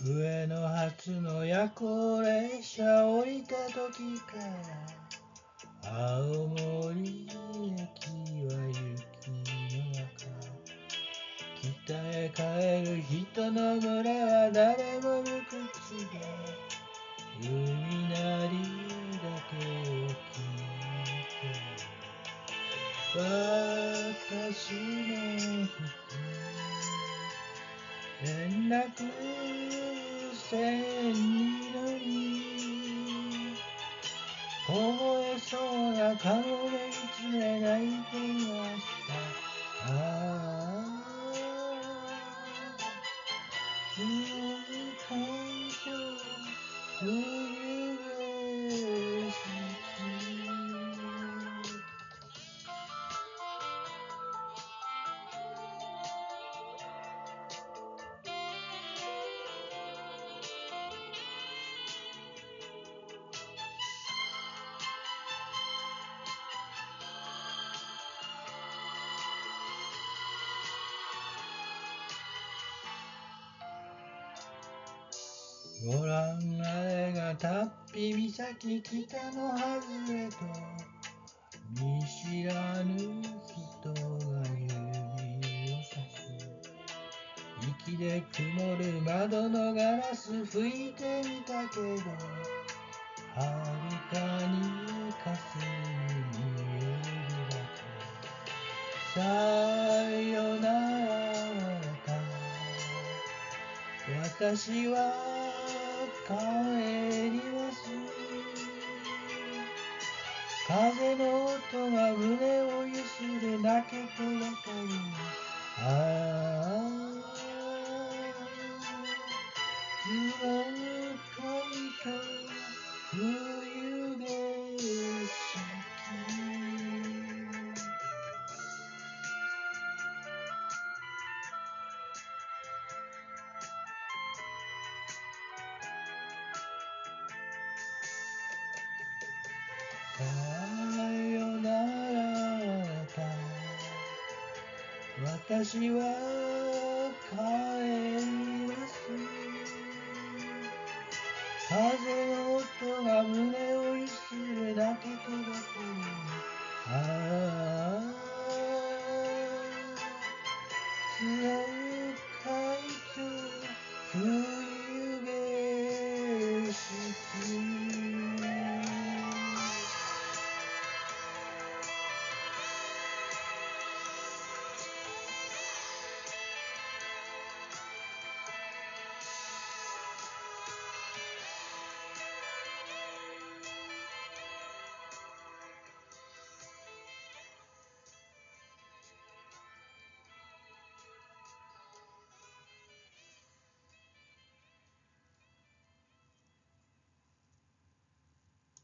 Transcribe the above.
上野発の夜行列車降りた時から青森駅は雪の中、北へ帰る人の群れは誰も無口で海鳴りだけを聞いて、私の連絡船に乗り、凍えそうな顔で見つめ泣いていました。強い感情、冬景色。ご覧あれがたっぴ岬、北の外れと見知らぬ人が指をさす。息で曇る窓のガラス拭いてみたけど、はるかに霞に見えるだけ。さよなら私は帰ります。風の音が胸をゆすれ泣けてばかり。黒い感情、冬景色。さよなら私は